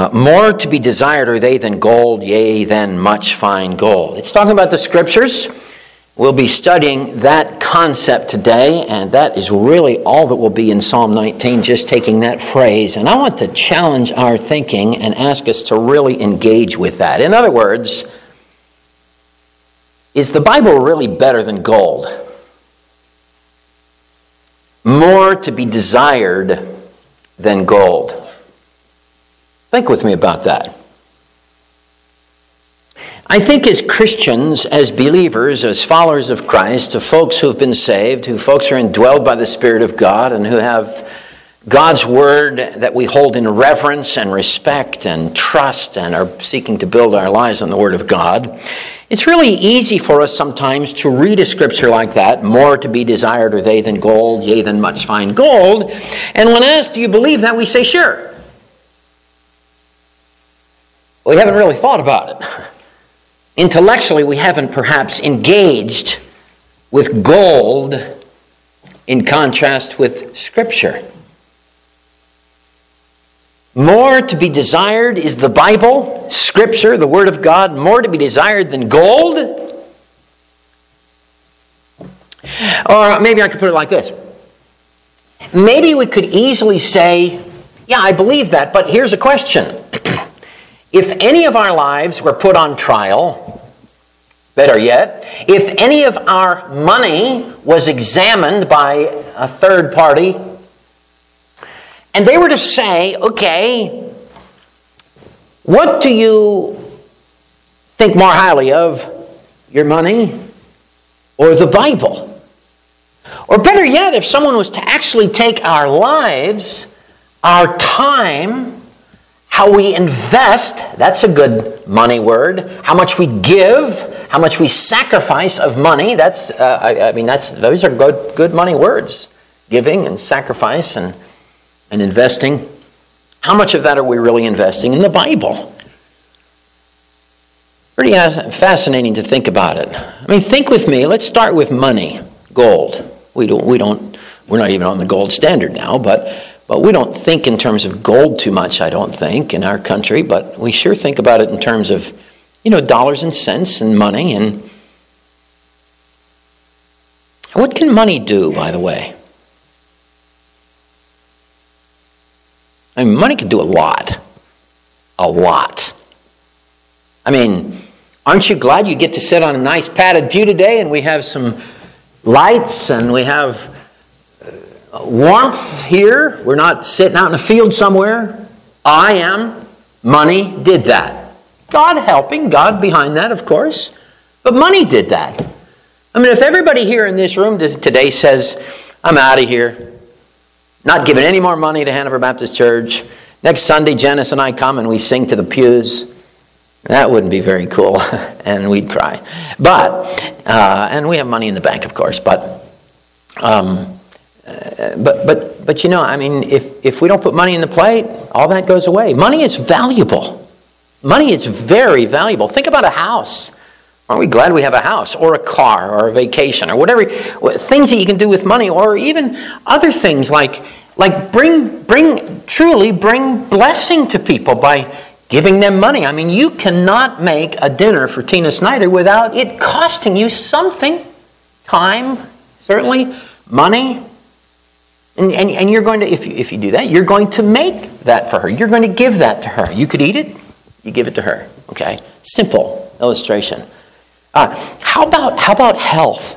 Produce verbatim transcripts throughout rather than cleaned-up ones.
Uh, more to be desired are they than gold, yea, than much fine gold. It's talking about the Scriptures. We'll be studying that concept today, and that is really all that will be in Psalm nineteen, just taking that phrase. And I want to challenge our thinking and ask us to really engage with that. In other words, is the Bible really better than gold? More to be desired than gold. Think with me about that. I think as Christians, as believers, as followers of Christ, of folks who have been saved, who folks are indwelled by the Spirit of God, and who have God's Word that we hold in reverence and respect and trust and are seeking to build our lives on the Word of God, it's really easy for us sometimes to read a scripture like that, more to be desired are they than gold, yea, than much fine gold, and when asked, do you believe that, we say, sure. We haven't really thought about it. Intellectually, we haven't perhaps engaged with gold in contrast with Scripture. More to be desired is the Bible, Scripture, the Word of God, more to be desired than gold? Or maybe I could put it like this. Maybe we could easily say, yeah, I believe that, but here's a question. If any of our lives were put on trial, better yet, if any of our money was examined by a third party, and they were to say, okay, what do you think more highly of, your money or the Bible? Or better yet, if someone was to actually take our lives, our time, how we invest, that's a good money word. How much we give, how much we sacrifice of money, that's, uh, I, I mean, that's those are good, good money words. Giving and sacrifice and, and investing. How much of that are we really investing in the Bible? Pretty fascinating to think about it. I mean, think with me. Let's start with money, gold. We don't, we don't, we're not even on the gold standard now, but But we don't think in terms of gold too much, I don't think, in our country. But we sure think about it in terms of, you know, dollars and cents and money. And what can money do, by the way? I mean, money can do a lot. A lot. I mean, aren't you glad you get to sit on a nice padded pew today and we have some lights and we have warmth here? We're not sitting out in a field somewhere. I am. Money did that. God helping, God behind that, of course. But money did that. I mean, if everybody here in this room today says, I'm out of here, not giving any more money to Hanover Baptist Church, next Sunday Janice and I come and we sing to the pews, that wouldn't be very cool, and we'd cry. But, uh, and we have money in the bank, of course, but, um, Uh, but but but you know, I mean, if, if we don't put money in the plate, all that goes away. Money is valuable. Money is very valuable. Think about a house. Aren't we glad we have a house or a car or a vacation or whatever, things that you can do with money, or even other things like like bring bring truly bring blessing to people by giving them money. I mean, you cannot make a dinner for Tina Snyder without it costing you something. Time, certainly, money. And, and, and you're going to, if you, if you do that, you're going to make that for her. You're going to give that to her. You could eat it, you give it to her. Okay? Simple illustration. Uh, how about how about health?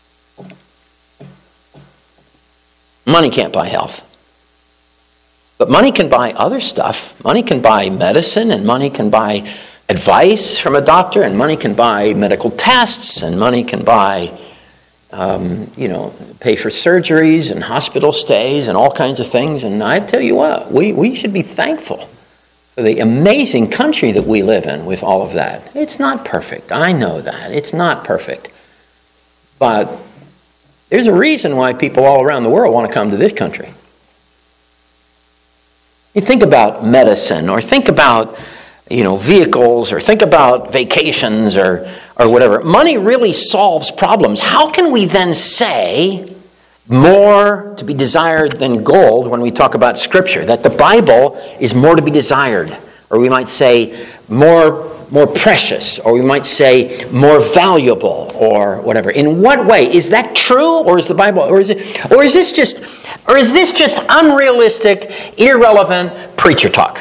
Money can't buy health. But money can buy other stuff. Money can buy medicine, and money can buy advice from a doctor, and money can buy medical tests, and money can buy Um, you know, pay for surgeries and hospital stays and all kinds of things. And I tell you what, we, we should be thankful for the amazing country that we live in with all of that. It's not perfect. I know that. It's not perfect. But there's a reason why people all around the world want to come to this country. You think about medicine, or think about, you know, vehicles, or think about vacations, or or whatever. Money really solves problems. How can we then say more to be desired than gold when we talk about Scripture? That the Bible is more to be desired. or we might say more, more precious, or we might say more valuable, or whatever. In what way? Is that true, or is the Bible, or is it, or is this just, or is this just unrealistic, irrelevant preacher talk?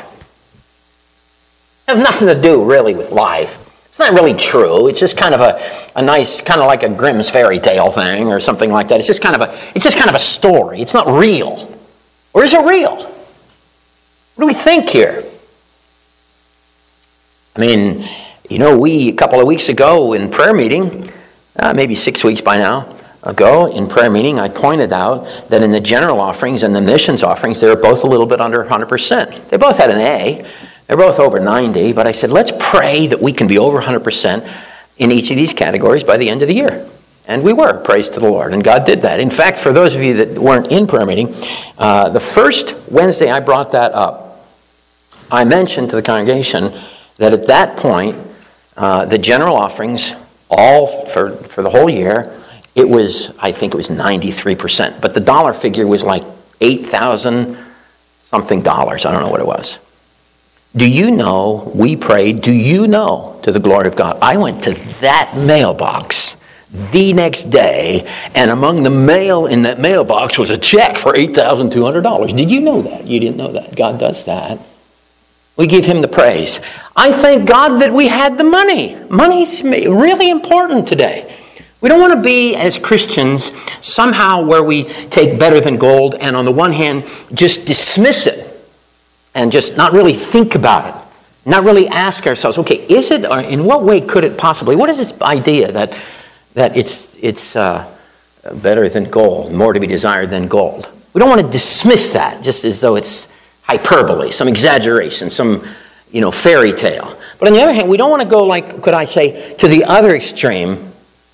It has nothing to do really with life. It's not really true. It's just kind of a, a nice, kind of like a Grimm's fairy tale thing or something like that. It's just kind of a, it's just kind of a story. It's not real. Or is it real? What do we think here? I mean, you know, we, a couple of weeks ago in prayer meeting, uh, maybe six weeks by now ago in prayer meeting, I pointed out that in the general offerings and the missions offerings, they were both a little bit under one hundred percent. They both had an A. They're both over ninety, but I said, let's pray that we can be over one hundred percent in each of these categories by the end of the year. And we were, praise to the Lord, and God did that. In fact, for those of you that weren't in prayer meeting, uh, the first Wednesday I brought that up, I mentioned to the congregation that at that point, uh, the general offerings, all for, for the whole year, it was, I think it was ninety-three percent. But the dollar figure was like eight thousand something dollars. I don't know what it was. Do you know, we prayed, do you know, to the glory of God, I went to that mailbox the next day, and among the mail in that mailbox was a check for eight thousand two hundred dollars. Did you know that? You didn't know that. God does that. We give him the praise. I thank God that we had the money. Money's really important today. We don't want to be, as Christians, somehow where we take better than gold and on the one hand just dismiss it and just not really think about it. Not really ask ourselves, okay, is it, or in what way could it possibly, what is this idea that that it's it's uh, better than gold, more to be desired than gold? We don't want to dismiss that just as though it's hyperbole, some exaggeration, some, you know, fairy tale. But on the other hand, we don't want to go, like, could I say, to the other extreme,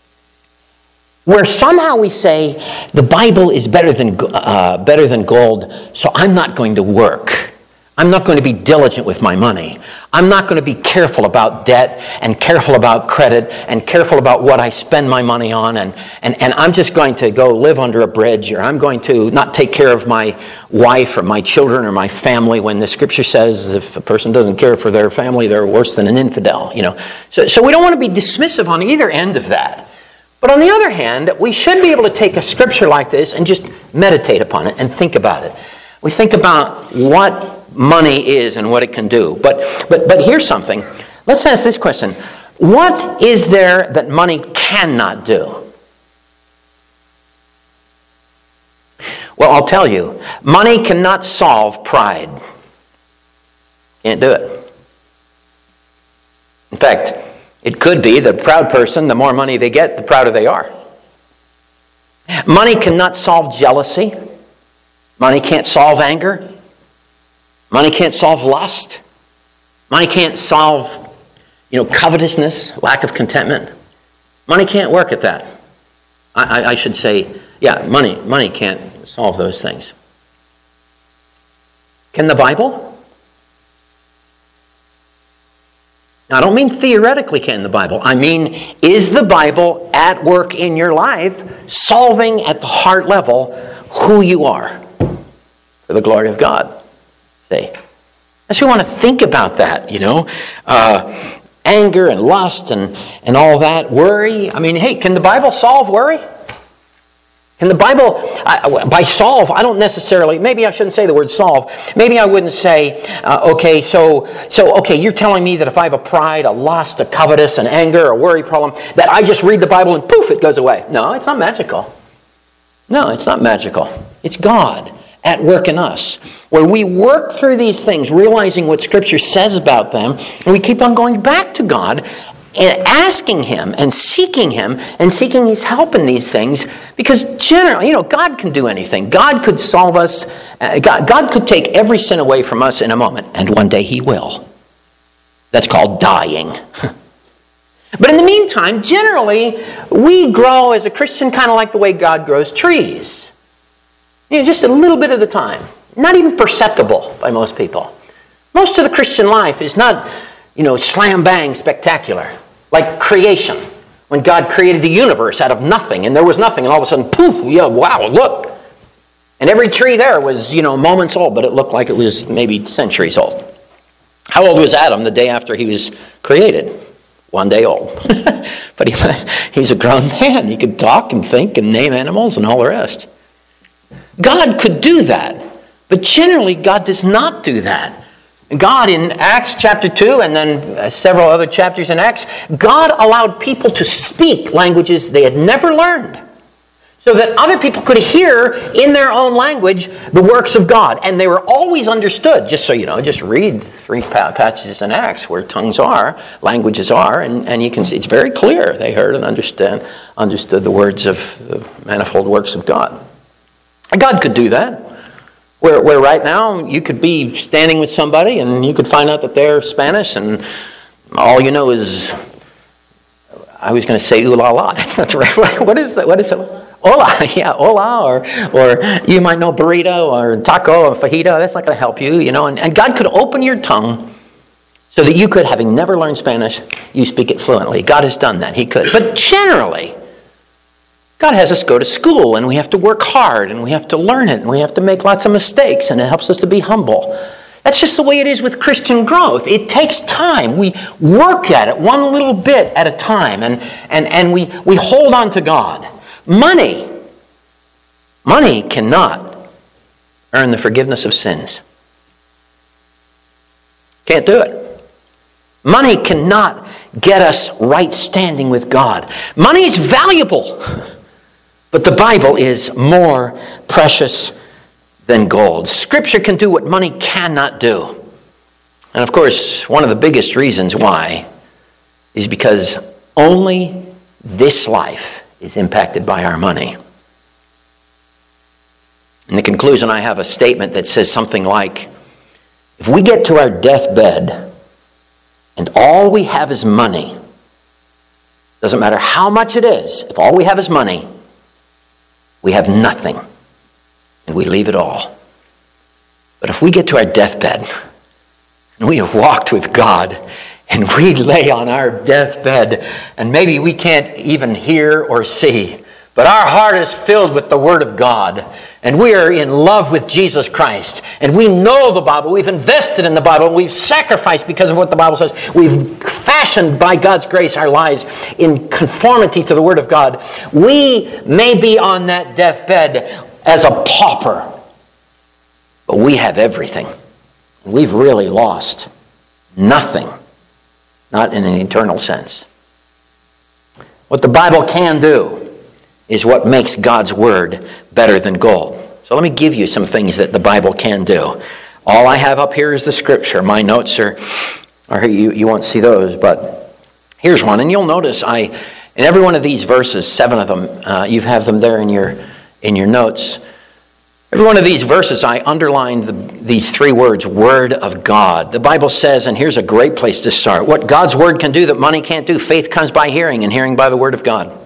where somehow we say the Bible is better than uh, better than gold, so I'm not going to work. I'm not going to be diligent with my money. I'm not going to be careful about debt and careful about credit and careful about what I spend my money on, and, and, and I'm just going to go live under a bridge, or I'm going to not take care of my wife or my children or my family, when the scripture says if a person doesn't care for their family, they're worse than an infidel. You know, So, so we don't want to be dismissive on either end of that. But on the other hand, we should be able to take a scripture like this and just meditate upon it and think about it. We think about what money is and what it can do. But but but here's something. Let's ask this question. What is there that money cannot do? Well, I'll tell you. Money cannot solve pride. Can't do it. In fact, it could be that a proud person, the more money they get, the prouder they are. Money cannot solve jealousy. Money can't solve anger. Money can't solve lust. Money can't solve, you know, covetousness, lack of contentment. Money can't work at that. I, I, I should say, yeah, money, money can't solve those things. Can the Bible? Now, I don't mean theoretically can the Bible. I mean, is the Bible at work in your life, solving at the heart level who you are for the glory of God? See, that's we want to think about that, you know. Uh, anger and lust and, and all that. Worry. I mean, hey, can the Bible solve worry? Can the Bible, I, by solve, I don't necessarily, maybe I shouldn't say the word solve. Maybe I wouldn't say, uh, okay, so, so, okay, you're telling me that if I have a pride, a lust, a covetous, an anger, a worry problem, that I just read the Bible and poof, it goes away. No, it's not magical. No, it's not magical. It's God at work in us, where we work through these things, realizing what Scripture says about them, and we keep on going back to God and asking Him and seeking Him and seeking His help in these things, because generally, you know, God can do anything. God could solve us. Uh, God, God could take every sin away from us in a moment, and one day He will. That's called dying. But in the meantime, generally, we grow as a Christian kind of like the way God grows trees. You know, just a little bit of the time. Not even perceptible by most people. Most of the Christian life is not, you know, slam bang spectacular. Like creation. When God created the universe out of nothing, and there was nothing, and all of a sudden, poof, yeah, wow, look. And every tree there was, you know, moments old, but it looked like it was maybe centuries old. How old was Adam the day after he was created? One day old. But he, he's a grown man. He could talk and think and name animals and all the rest. God could do that. But generally, God does not do that. God, in Acts chapter two and then several other chapters in Acts, God allowed people to speak languages they had never learned, so that other people could hear in their own language the works of God. And they were always understood. Just so you know, just read three passages in Acts where tongues are, languages are, and, and you can see it's very clear. They heard and understand, understood the words of the manifold works of God. God could do that. Where, where right now you could be standing with somebody and you could find out that they're Spanish and all you know is, I was going to say ooh la la. That's not the right word. What is that? What is it? Hola, yeah, hola, or or you might know burrito or taco or fajita. That's not going to help you, you know. And, and God could open your tongue so that you could, having never learned Spanish, you speak it fluently. God has done that. He could. But generally, God has us go to school, and we have to work hard, and we have to learn it, and we have to make lots of mistakes, and it helps us to be humble. That's just the way it is with Christian growth. It takes time. We work at it one little bit at a time, and, and, and we, we hold on to God. Money. Money cannot earn the forgiveness of sins. Can't do it. Money cannot get us right standing with God. Money is valuable. But the Bible is more precious than gold. Scripture can do what money cannot do. And of course, one of the biggest reasons why is because only this life is impacted by our money. In the conclusion, I have a statement that says something like, if we get to our deathbed and all we have is money, doesn't matter how much it is, if all we have is money, we have nothing, and we leave it all. But if we get to our deathbed, and we have walked with God, and we lay on our deathbed, and maybe we can't even hear or see, but our heart is filled with the Word of God, and we are in love with Jesus Christ, and we know the Bible, we've invested in the Bible, and we've sacrificed because of what the Bible says. We've fashioned by God's grace our lives in conformity to the Word of God. We may be on that deathbed as a pauper, but we have everything. We've really lost nothing, not in an eternal sense. What the Bible can do is what makes God's Word better than gold. So let me give you some things that the Bible can do. All I have up here is the Scripture. My notes are, are you, you won't see those, but here's one. And you'll notice I, in every one of these verses, seven of them, uh, you have them there in your in your notes. Every one of these verses, I underlined the, these three words, Word of God. The Bible says, and here's a great place to start, what God's Word can do that money can't do, faith comes by hearing, and hearing by the Word of God.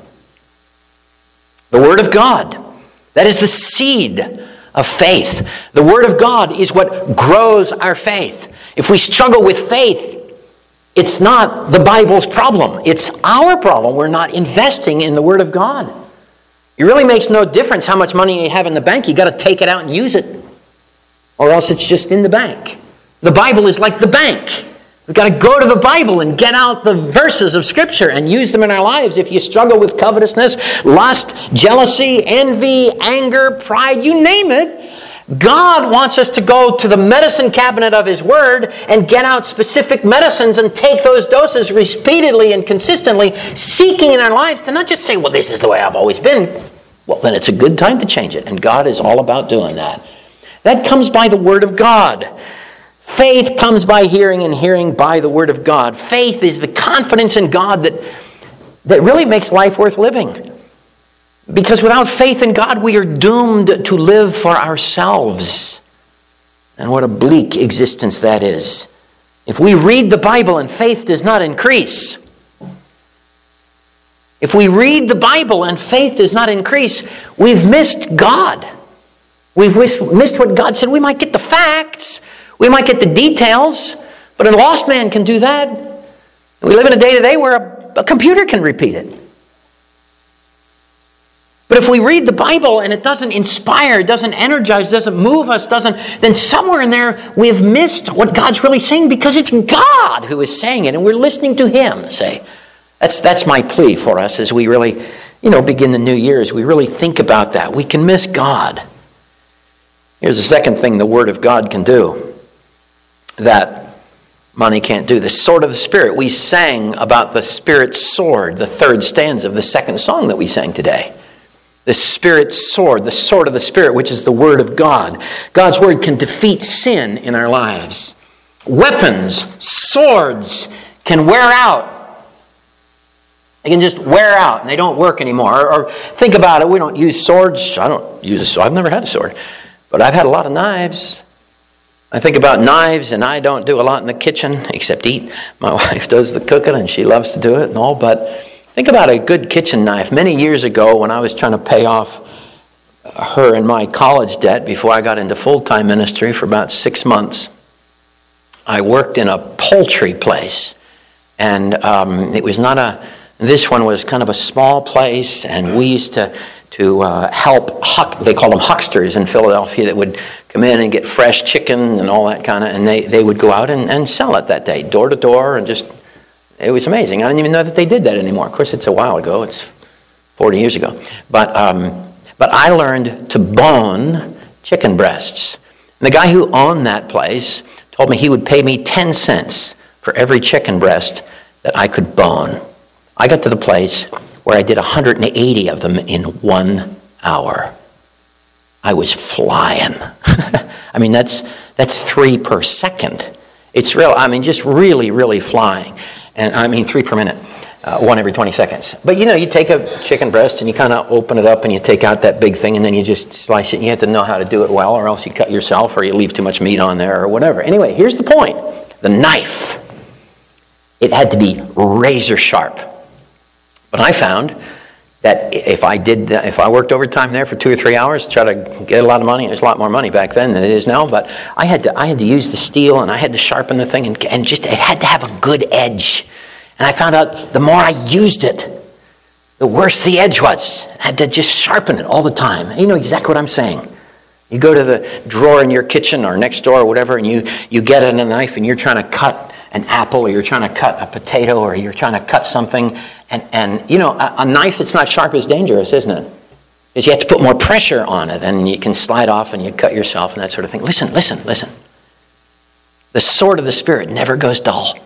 The Word of God. That is the seed of faith. The Word of God is what grows our faith. If we struggle with faith, it's not the Bible's problem. It's our problem. We're not investing in the Word of God. It really makes no difference how much money you have in the bank. You've got to take it out and use it. Or else it's just in the bank. The Bible is like the bank. We've got to go to the Bible and get out the verses of Scripture and use them in our lives. If you struggle with covetousness, lust, jealousy, envy, anger, pride, you name it, God wants us to go to the medicine cabinet of His Word and get out specific medicines and take those doses repeatedly and consistently, seeking in our lives to not just say, well, this is the way I've always been. Well, then it's a good time to change it. And God is all about doing that. That comes by the Word of God. Faith comes by hearing, and hearing by the Word of God. Faith is the confidence in God that, that really makes life worth living. Because without faith in God, we are doomed to live for ourselves. And what a bleak existence that is. If we read the Bible and faith does not increase, if we read the Bible and faith does not increase, we've missed God. We've missed what God said. We might get the facts, we might get the details, but a lost man can do that. We live in a day today where a, a computer can repeat it. But if we read the Bible and it doesn't inspire, doesn't energize, doesn't move us, doesn't, then somewhere in there we've missed what God's really saying, because it's God who is saying it and we're listening to him say. That's that's my plea for us as we really, you know, begin the new year, as we really think about that. We can miss God. Here's the second thing the Word of God can do that money can't do. The sword of the Spirit. We sang about the Spirit's sword, the third stanza of the second song that we sang today. The Spirit's sword, the sword of the Spirit, which is the Word of God. God's Word can defeat sin in our lives. Weapons, swords can wear out. They can just wear out and they don't work anymore. Or, or think about it, we don't use swords. I don't use a sword. I've never had a sword. But I've had a lot of knives. I think about knives, and I don't do a lot in the kitchen except eat. My wife does the cooking and she loves to do it and all, but think about a good kitchen knife. Many years ago when I was trying to pay off her and my college debt before I got into full-time ministry for about six months, I worked in a poultry place. And um, it was not a, this one was kind of a small place, and we used to, to uh, help, huck, they called them hucksters in Philadelphia, that would come in and get fresh chicken and all that kind of, and they, they would go out and, and sell it that day, door to door, and just, it was amazing. I didn't even know that they did that anymore. Of course, it's a while ago. It's forty years ago. But um, but I learned to bone chicken breasts. And the guy who owned that place told me he would pay me ten cents for every chicken breast that I could bone. I got to the place where I did one hundred eighty of them in one hour. I was flying. I mean, that's that's three per second. It's real. I mean, just really, really flying. And I mean, three per minute, uh, one every twenty seconds. But you know, you take a chicken breast and you kind of open it up and you take out that big thing and then you just slice it. And you have to know how to do it well, or else you cut yourself, or you leave too much meat on there, or whatever. Anyway, here's the point. The knife. It had to be razor sharp. But I found that if I did, if I worked overtime there for two or three hours to try to get a lot of money, there's a lot more money back then than it is now, but I had to I had to use the steel and I had to sharpen the thing, and, and just it had to have a good edge. And I found out the more I used it, the worse the edge was. I had to just sharpen it all the time. And you know exactly what I'm saying. You go to the drawer in your kitchen or next door or whatever, and you, you get a knife and you're trying to cut an apple, or you're trying to cut a potato, or you're trying to cut something, and, and you know, a, a knife that's not sharp is dangerous, isn't it? Because you have to put more pressure on it, and you can slide off and you cut yourself and that sort of thing. Listen, listen, listen. The sword of the Spirit never goes dull.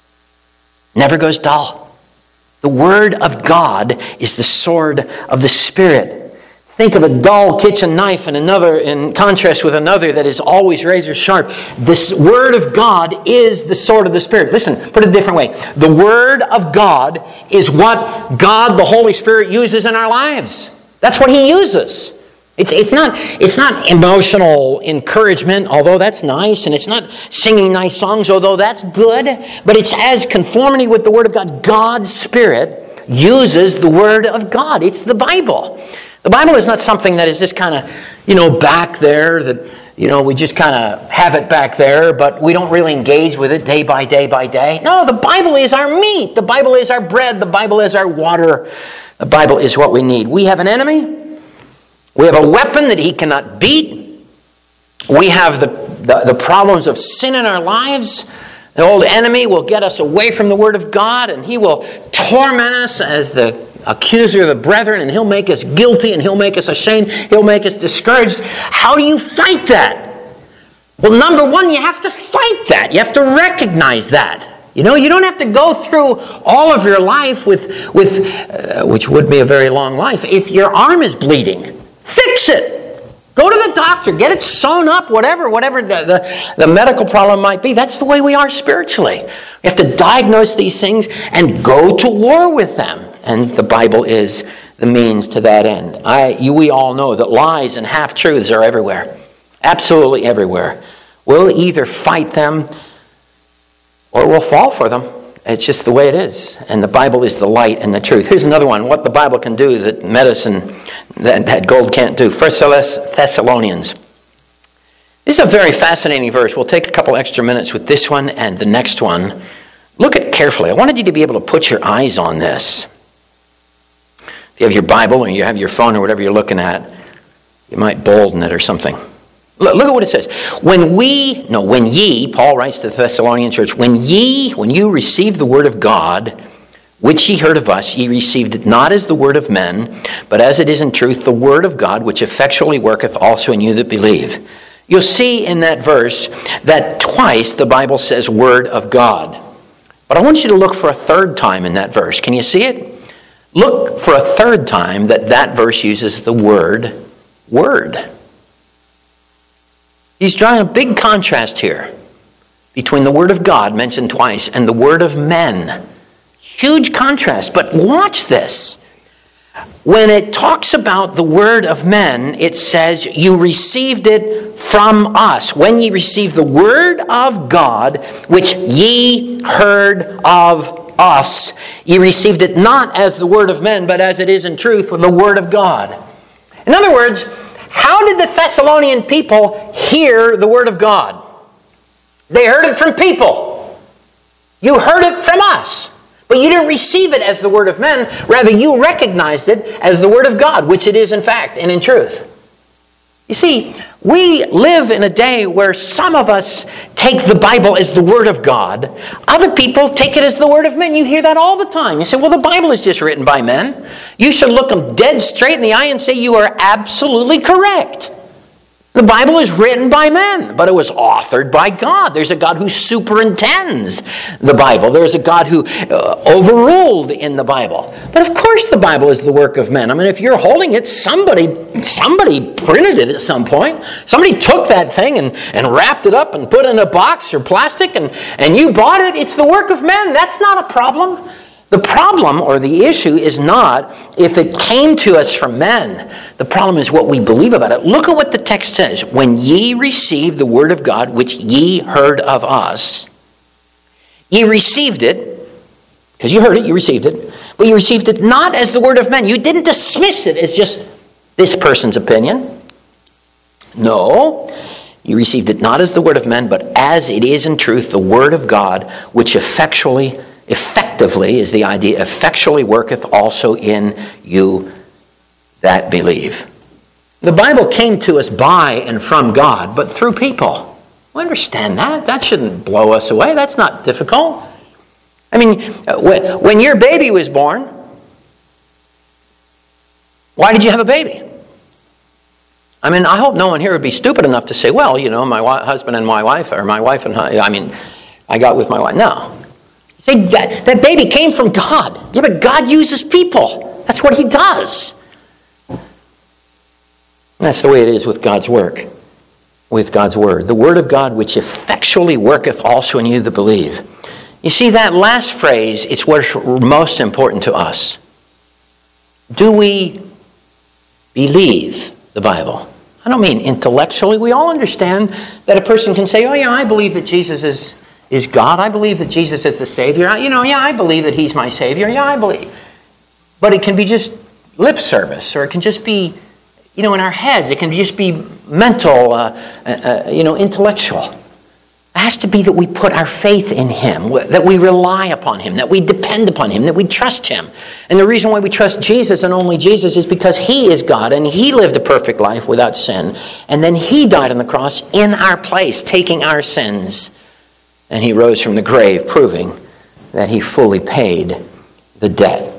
Never goes dull. The Word of God is the sword of the Spirit. Think of a dull kitchen knife and another in contrast with another that is always razor sharp. This Word of God is the sword of the Spirit. Listen, put it a different way. The Word of God is what God, the Holy Spirit, uses in our lives. That's what He uses. It's, it's not, it's not emotional encouragement, although that's nice, and it's not singing nice songs, although that's good, but it's as conformity with the Word of God. God's Spirit uses the Word of God. It's the Bible. The Bible is not something that is just kind of, you know, back there, that, you know, we just kind of have it back there, but we don't really engage with it day by day by day. No, the Bible is our meat. The Bible is our bread. The Bible is our water. The Bible is what we need. We have an enemy. We have a weapon that he cannot beat. We have the, the, the problems of sin in our lives. The old enemy will get us away from the Word of God, and he will torment us as the accuser of the brethren, and he'll make us guilty, and he'll make us ashamed, he'll make us discouraged. How do you fight that? Well, number one, you have to fight that. You have to recognize that. You know, you don't have to go through all of your life with, with uh, which would be a very long life. If your arm is bleeding, fix it. Go to the doctor, get it sewn up, whatever, whatever the, the, the medical problem might be. That's the way we are spiritually. We have to diagnose these things and go to war with them. And the Bible is the means to that end. I, you, we all know that lies and half-truths are everywhere. Absolutely everywhere. We'll either fight them or we'll fall for them. It's just the way it is. And the Bible is the light and the truth. Here's another one. What the Bible can do that medicine, that, that gold can't do. First Thessalonians. This is a very fascinating verse. We'll take a couple extra minutes with this one and the next one. Look at it carefully. I wanted you to be able to put your eyes on this. If you have your Bible or you have your phone or whatever you're looking at, you might bolden it or something. Look, look at what it says. When we, no, when ye, Paul writes to the Thessalonian church, when ye, when you received the word of God, which ye heard of us, ye received it not as the word of men, but as it is in truth the word of God, which effectually worketh also in you that believe. You'll see in that verse that twice the Bible says word of God. But I want you to look for a third time in that verse. Can you see it? Look for a third time that that verse uses the word word. He's drawing a big contrast here between the word of God mentioned twice and the word of men. Huge contrast, but watch this. When it talks about the word of men, it says, you received it from us. When ye received the word of God, which ye heard of us, ye received it not as the word of men, but as it is in truth, the word of God. In other words, how did the Thessalonian people hear the word of God? They heard it from people. You heard it from us. But you didn't receive it as the word of men. Rather, you recognized it as the word of God, which it is in fact and in truth. You see, we live in a day where some of us take the Bible as the word of God. Other people take it as the word of men. You hear that all the time. You say, well, the Bible is just written by men. You should look them dead straight in the eye and say, you are absolutely correct. The Bible is written by men, but it was authored by God. There's a God who superintends the Bible. There's a God who uh, overruled in the Bible. But of course the Bible is the work of men. I mean, if you're holding it, somebody somebody printed it at some point. Somebody took that thing and, and wrapped it up and put it in a box or plastic, and, and you bought it. It's the work of men. That's not a problem. The problem or the issue is not if it came to us from men. The problem is what we believe about it. Look at what the text says. When ye received the word of God, which ye heard of us, ye received it, because you heard it, you received it, but you received it not as the word of men. You didn't dismiss it as just this person's opinion. No, you received it not as the word of men, but as it is in truth the word of God, which effectually Effectively is the idea, effectually worketh also in you that believe. The Bible came to us by and from God, but through people. We understand that. That shouldn't blow us away. That's not difficult. I mean, when your baby was born, why did you have a baby? I mean, I hope no one here would be stupid enough to say, well, you know, my husband and my wife, or my wife and I mean, I got with my wife. No. Say that, that baby came from God. Yeah, but God uses people. That's what he does. And that's the way it is with God's work, with God's word. The word of God which effectually worketh also in you that believe. You see, that last phrase is what's most important to us. Do we believe the Bible? I don't mean intellectually. We all understand that a person can say, oh yeah, I believe that Jesus is is God. I believe that Jesus is the Savior. You know, yeah, I believe that he's my Savior. Yeah, I believe. But it can be just lip service, or it can just be, you know, in our heads. It can just be mental, uh, uh, you know, intellectual. It has to be that we put our faith in him, that we rely upon him, that we depend upon him, that we trust him. And the reason why we trust Jesus and only Jesus is because he is God, and he lived a perfect life without sin. And then he died on the cross in our place, taking our sins. And he rose from the grave, proving that he fully paid the debt.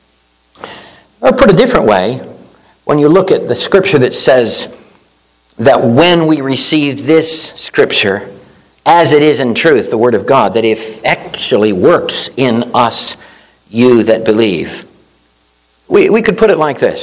Or put a different way, when you look at the scripture that says that when we receive this scripture, as it is in truth, the word of God, that it actually works in us, you that believe. We, we could put it like this.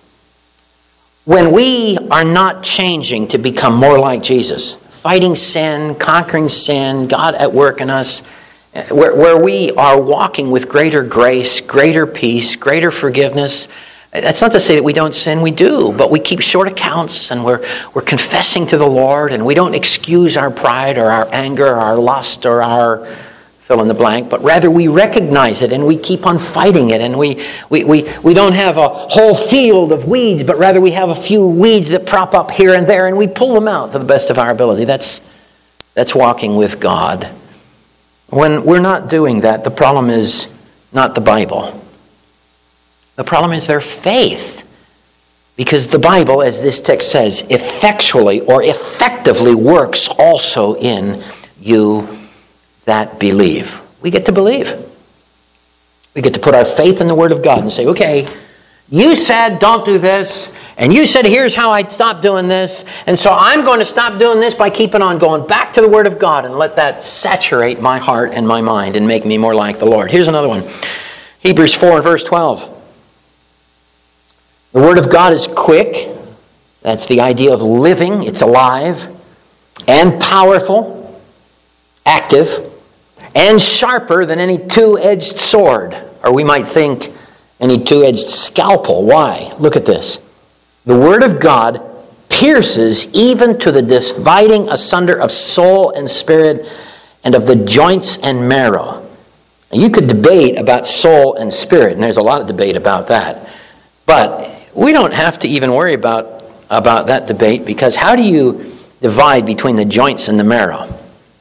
When we are not changing to become more like Jesus, fighting sin, conquering sin, God at work in us, where, where we are walking with greater grace, greater peace, greater forgiveness. That's not to say that we don't sin, we do, but we keep short accounts, and we're we're confessing to the Lord, and we don't excuse our pride or our anger or our lust or our fill in the blank, but rather we recognize it and we keep on fighting it, and we, we, we, we don't have a whole field of weeds, but rather we have a few weeds that prop up here and there, and we pull them out to the best of our ability. That's, that's walking with God. When we're not doing that, the problem is not the Bible. The problem is their faith. Because the Bible, as this text says, effectually or effectively works also in you that believe. We get to believe. We get to put our faith in the Word of God and say, okay, you said don't do this, and you said here's how I stop doing this, and so I'm going to stop doing this by keeping on going back to the Word of God and let that saturate my heart and my mind and make me more like the Lord. Here's another one. Hebrews four and verse twelve. The Word of God is quick. That's the idea of living. It's alive and powerful, active, and sharper than any two-edged sword. Or we might think any two-edged scalpel. Why? Look at this. The Word of God pierces even to the dividing asunder of soul and spirit and of the joints and marrow. Now, you could debate about soul and spirit, and there's a lot of debate about that. But we don't have to even worry about, about that debate, because how do you divide between the joints and the marrow?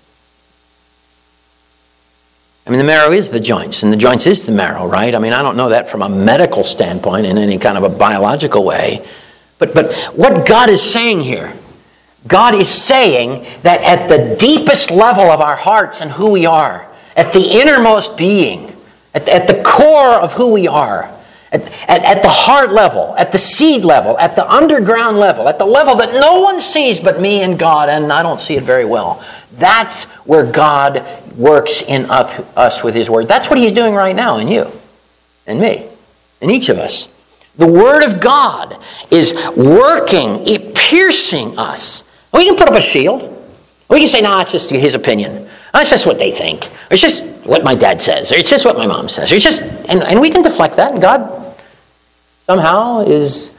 I mean, the marrow is the joints, and the joints is the marrow, right? I mean, I don't know that from a medical standpoint in any kind of a biological way. But, but what God is saying here, God is saying that at the deepest level of our hearts and who we are, at the innermost being, at, at the core of who we are, At, at, at the heart level, at the seed level, at the underground level, at the level that no one sees but me and God, and I don't see it very well. That's where God works in us with His Word. That's what He's doing right now in you and me and each of us. The Word of God is working, it piercing us. We can put up a shield. We can say, no, it's just His opinion. Oh, it's just what they think. Or it's just what my dad says. Or it's just what my mom says. Or it's just, and, and we can deflect that, and God somehow is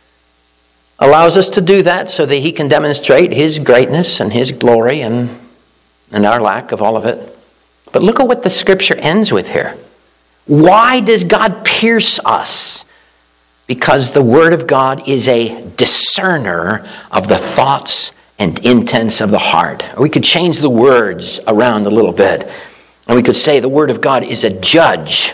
allows us to do that so that He can demonstrate His greatness and His glory and, and our lack of all of it. But look at what the Scripture ends with here. Why does God pierce us? Because the Word of God is a discerner of the thoughts and intents of the heart. Or we could change the words around a little bit. And we could say the Word of God is a judge,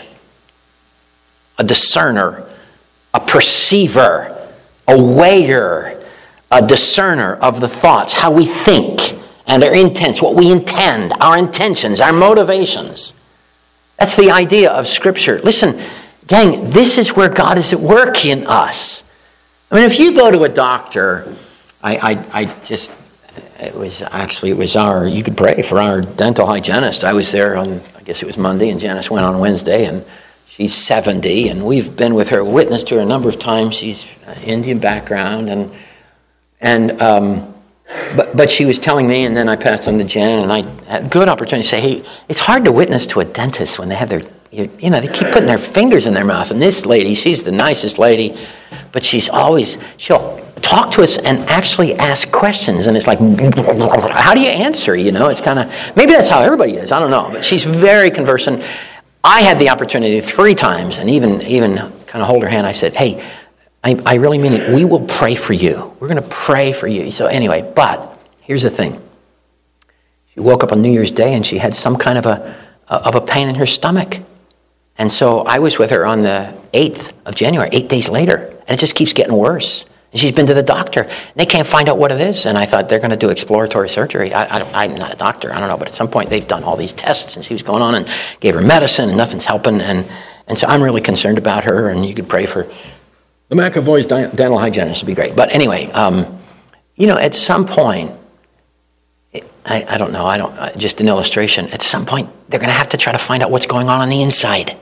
a discerner, a perceiver, a weigher, a discerner of the thoughts, how we think and our intents, what we intend, our intentions, our motivations. That's the idea of Scripture. Listen, gang, this is where God is at work in us. I mean, if you go to a doctor, I, I, I just, it was actually, it was our, you could pray for our dental hygienist. I was there on, I guess it was Monday, and Janice went on Wednesday, and she's seventy, and we've been with her, witnessed her a number of times. She's Indian background, and and um, but but she was telling me, and then I passed on to Jen, and I had a good opportunity to say, hey, it's hard to witness to a dentist when they have their, you know, they keep putting their fingers in their mouth. And this lady, she's the nicest lady, but she's always, she'll talk to us and actually ask questions, and it's like, how do you answer? You know, it's kind of, maybe that's how everybody is. I don't know, but she's very conversant. I had the opportunity three times, and even even kind of hold her hand. I said, hey, I, I really mean it. We will pray for you. We're going to pray for you. So anyway, but here's the thing. She woke up on New Year's Day, and she had some kind of a of a pain in her stomach. And so I was with her on the eighth of January, eight days later, and it just keeps getting worse. And she's been to the doctor. And they can't find out what it is. And I thought they're going to do exploratory surgery. I, I, I'm not a doctor. I don't know. But at some point, they've done all these tests. And she was going on and gave her medicine. And nothing's helping. And, and so I'm really concerned about her. And you could pray for the McAvoy's dental hygienist. Would be great. But anyway, um, you know, at some point, it, I, I don't know. I don't. Uh, just an illustration. At some point, they're going to have to try to find out what's going on on the inside.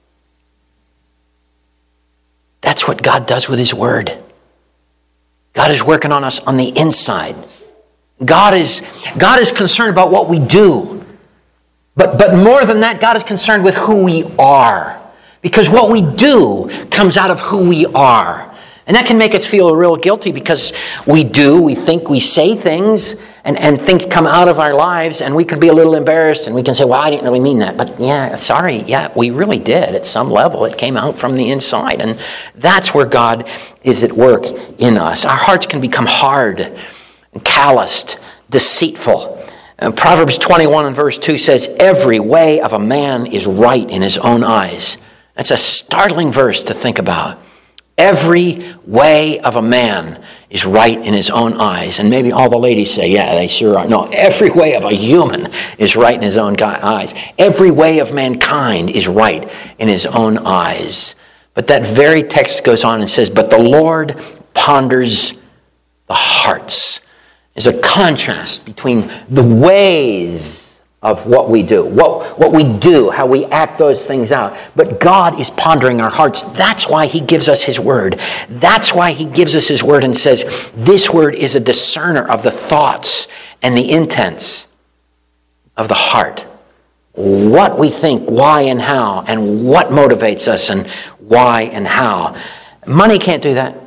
That's what God does with His Word. God is working on us on the inside. God is, God is concerned about what we do. But, but more than that, God is concerned with who we are. Because what we do comes out of who we are. And that can make us feel real guilty because we do, we think, we say things, and, and things come out of our lives, and we can be a little embarrassed, and we can say, well, I didn't really mean that. But yeah, sorry, yeah, we really did. At some level, it came out from the inside. And that's where God is at work in us. Our hearts can become hard, calloused, deceitful. And Proverbs twenty-one and verse two says, every way of a man is right in his own eyes. That's a startling verse to think about. Every way of a man is right in his own eyes. And maybe all the ladies say, yeah, they sure are. No, every way of a human is right in his own eyes. Every way of mankind is right in his own eyes. But that very text goes on and says, but the Lord ponders the hearts. There's a contrast between the ways of what we do, what, what we do, how we act those things out. But God is pondering our hearts. That's why he gives us his word. That's why he gives us his word and says, this word is a discerner of the thoughts and the intents of the heart. What we think, why and how, and what motivates us and why and how. Money can't do that.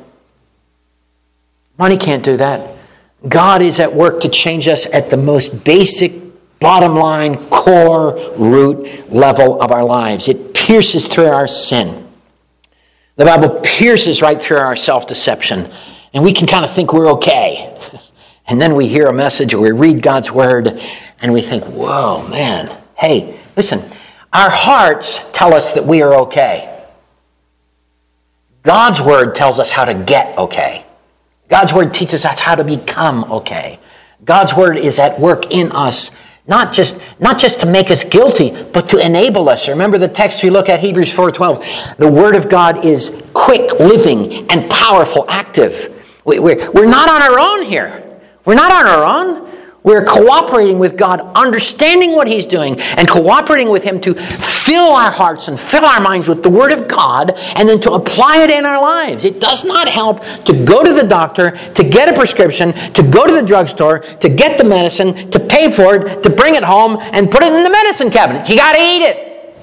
Money can't do that. God is at work to change us at the most basic, bottom line, core, root level of our lives. It pierces through our sin. The Bible pierces right through our self-deception. And we can kind of think we're okay. And then we hear a message or we read God's word and we think, whoa, man. Hey, listen, our hearts tell us that we are okay. God's word tells us how to get okay. God's word teaches us how to become okay. God's word is at work in us. Not just, not just to make us guilty, but to enable us. Remember the text we look at, Hebrews four twelve. The Word of God is quick, living, and powerful, active. We, we're, we're not on our own here. We're not on our own. We're cooperating with God, understanding what he's doing, and cooperating with him to fill our hearts and fill our minds with the Word of God, and then to apply it in our lives. It does not help to go to the doctor, to get a prescription, to go to the drugstore, to get the medicine, to pay for it, to bring it home, and put it in the medicine cabinet. You got to eat it.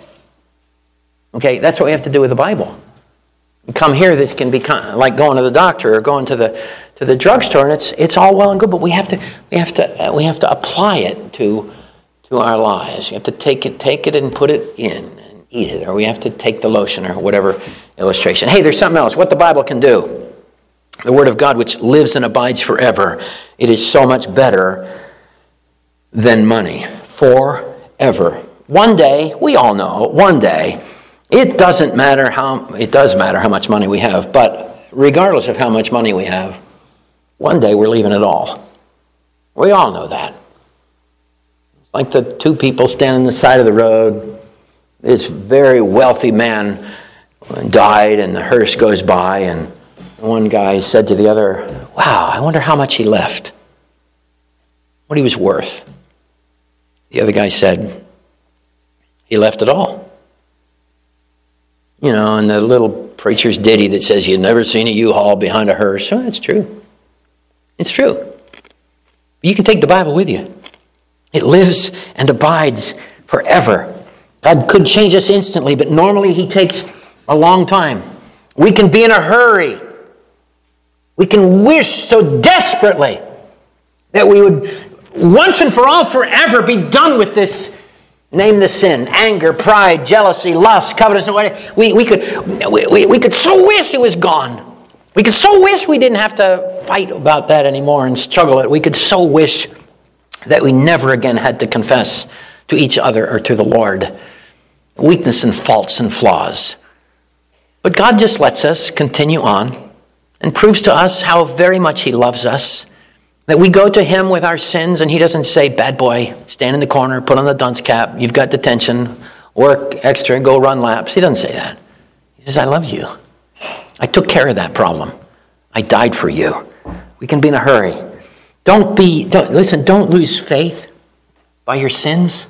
Okay, that's what we have to do with the Bible. You come here, this can be like going to the doctor or going to the to the drugstore, and it's it's all well and good, but we have to we have to uh, we have to apply it to to our lives. You have to take it take it and put it in and eat it, or we have to take the lotion or whatever illustration. Hey, there's something else. What the Bible can do, the Word of God, which lives and abides forever. It is so much better than money, forever. One day, we all know, one day, it doesn't matter how it does matter how much money we have, but regardless of how much money we have, one day we're leaving it all. We all know that. It's like the two people standing on the side of the road. This very wealthy man died and the hearse goes by, and one guy said to the other, wow, I wonder how much he left. What he was worth. The other guy said, he left it all. You know, and the little preacher's ditty that says, you've never seen a U-Haul behind a hearse. Oh, that's true. It's true. You can take the Bible with you. It lives and abides forever. God could change us instantly, but normally he takes a long time. We can be in a hurry. We can wish so desperately that we would once and for all forever be done with this. Name the sin: anger, pride, jealousy, lust, covetousness. We, we, could, we, we could so wish it was gone. We could so wish we didn't have to fight about that anymore and struggle it. We could so wish that we never again had to confess to each other or to the Lord weakness and faults and flaws. But God just lets us continue on and proves to us how very much he loves us. That we go to him with our sins and he doesn't say, bad boy, stand in the corner, put on the dunce cap, you've got detention, work extra, go run laps. He doesn't say that. He says, I love you. I took care of that problem. I died for you. We can be in a hurry. Don't be, don't, listen, don't lose faith by your sins.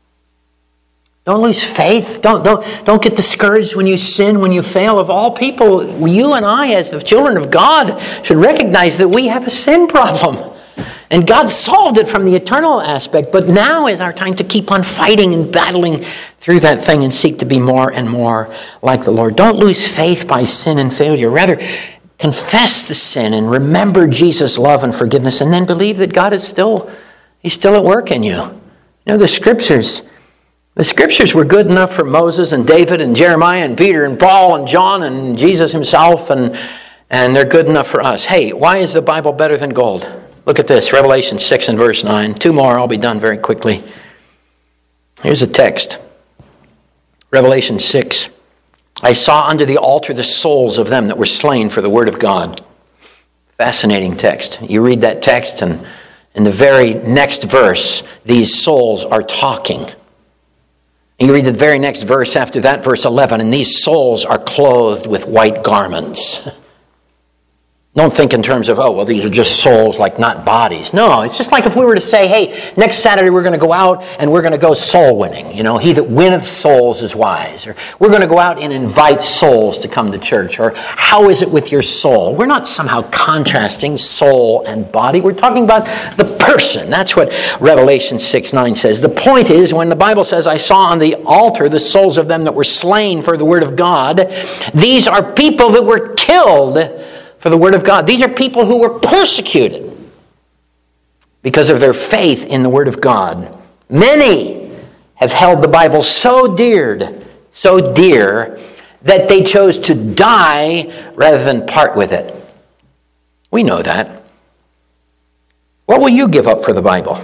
Don't lose faith. Don't, don't, don't get discouraged when you sin, when you fail. Of all people, you and I, as the children of God, should recognize that we have a sin problem. And God solved it from the eternal aspect, but now is our time to keep on fighting and battling through that thing and seek to be more and more like the Lord. Don't lose faith by sin and failure. Rather, confess the sin and remember Jesus' love and forgiveness, and then believe that God is still, he's still at work in you. You know, the scriptures, the scriptures were good enough for Moses and David and Jeremiah and Peter and Paul and John and Jesus himself, and, and they're good enough for us. Hey, why is the Bible better than gold? Look at this, Revelation six and verse nine. Two more, I'll be done very quickly. Here's a text. Revelation six I saw under the altar the souls of them that were slain for the word of God. Fascinating text. You read that text, and in the very next verse, these souls are talking. And you read the very next verse after that, verse eleven, and these souls are clothed with white garments. Don't think in terms of, oh, well, these are just souls, like not bodies. No, it's just like if we were to say, hey, next Saturday we're going to go out and we're going to go soul winning. You know, he that winneth souls is wise. Or we're going to go out and invite souls to come to church. Or how is it with your soul? We're not somehow contrasting soul and body. We're talking about the person. That's what Revelation six nine says. The point is, when the Bible says, I saw on the altar the souls of them that were slain for the word of God, these are people that were killed for the word of God. These are people who were persecuted because of their faith in the word of God. Many have held the Bible so dear, so dear, that they chose to die rather than part with it. We know that. What will you give up for the Bible?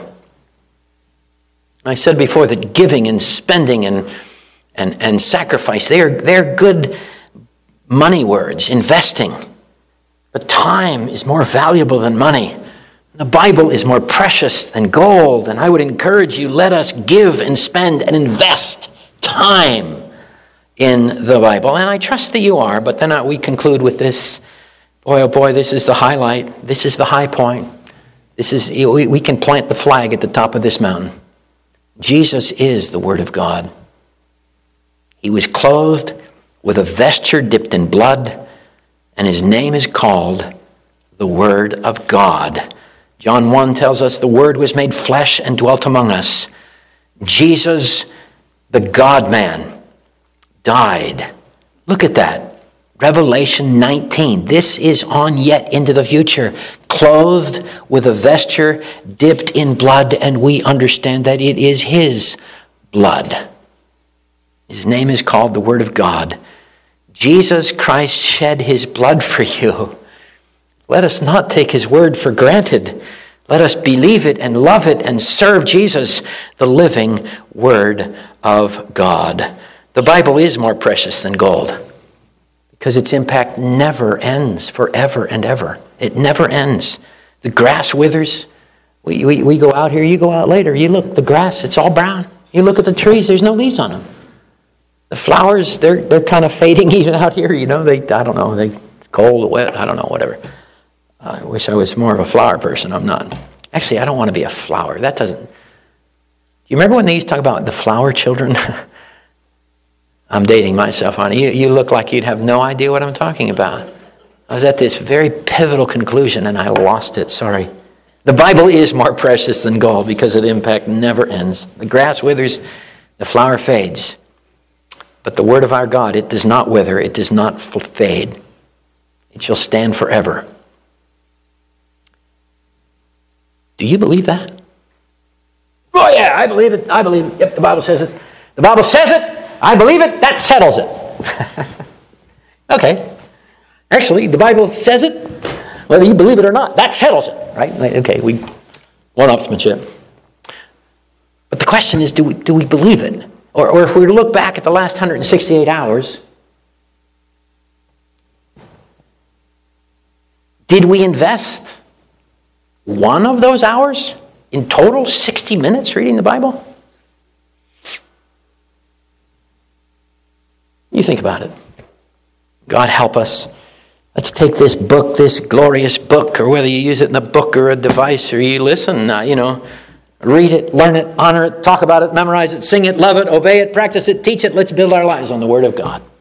I said before that giving and spending and, and, and sacrifice, they're, they're good money words, investing. But time is more valuable than money. The Bible is more precious than gold. And I would encourage you, let us give and spend and invest time in the Bible. And I trust that you are, but then we conclude with this. Boy, oh boy, this is the highlight. This is the high point. This is, we, we can plant the flag at the top of this mountain. Jesus is the Word of God. He was clothed with a vesture dipped in blood, and his name is called the Word of God. John one tells us the Word was made flesh and dwelt among us. Jesus, the God-man, died. Look at that. Revelation nineteen. This is on yet into the future. Clothed with a vesture dipped in blood, and we understand that it is his blood. His name is called the Word of God. Jesus Christ shed his blood for you. Let us not take his word for granted. Let us believe it and love it and serve Jesus, the living Word of God. The Bible is more precious than gold because its impact never ends, forever and ever. It never ends. The grass withers. We, we, we go out here, you go out later. You look, the grass, it's all brown. You look at the trees, there's no leaves on them. The flowers, they're they're kind of fading even out here, you know. They I don't know, they it's cold or wet, I don't know, whatever. I wish I was more of a flower person. I'm not. Actually, I don't want to be a flower. That doesn't. Do you remember when they used to talk about the flower children? I'm dating myself on it. You, you look like you'd have no idea what I'm talking about. I was at this very pivotal conclusion and I lost it. Sorry. The Bible is more precious than gold because its impact never ends. The grass withers, the flower fades. But the word of our God, it does not wither, it does not fade. It shall stand forever. Do you believe that? Oh yeah, I believe it. I believe it. Yep, the Bible says it. The Bible says it. I believe it. That settles it. Okay. Actually, the Bible says it. Whether you believe it or not, that settles it. Right? Okay, we one-upsmanship. But the question is, do we, do we believe it? Or, or if we were to look back at the last one hundred sixty-eight hours, did we invest one of those hours in total, sixty minutes reading the Bible? You think about it. God help us. Let's take this book, this glorious book, or whether you use it in a book or a device or you listen, uh, you know, read it, learn it, honor it, talk about it, memorize it, sing it, love it, obey it, practice it, teach it. Let's build our lives on the Word of God.